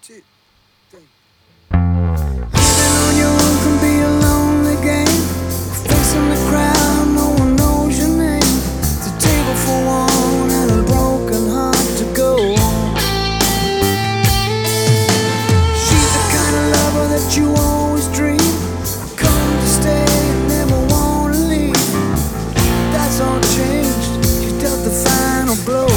2, 3. Living on your own can be a lonely game. Facing the crowd, no one knows your name. It's a table for one and a broken heart to go on. She's the kind of lover that you always dream. Come to stay and never wanna leave. That's all changed. She dealt the final blow.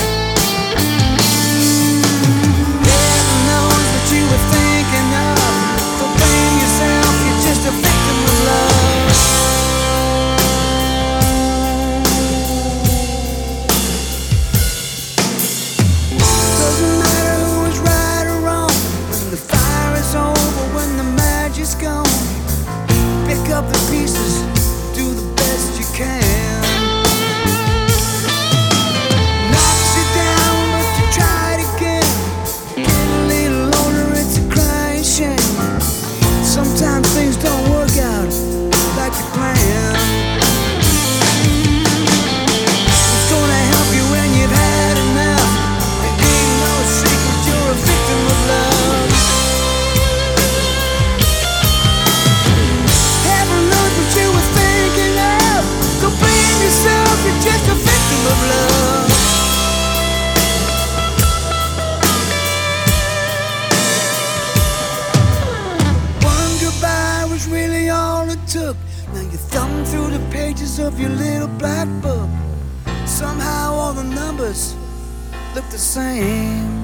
Pick up the pieces, do the best you can. Knocks you down, but you try it again. Get a little older, it's a crying shame. Sometimes things don't work out like you planned. It's gonna help you when you've had enough. It ain't no secret you're a victim of love. You're just a victim of love. One goodbye was really all it took. Now you thumb through the pages of your little black book. Somehow all the numbers look the same.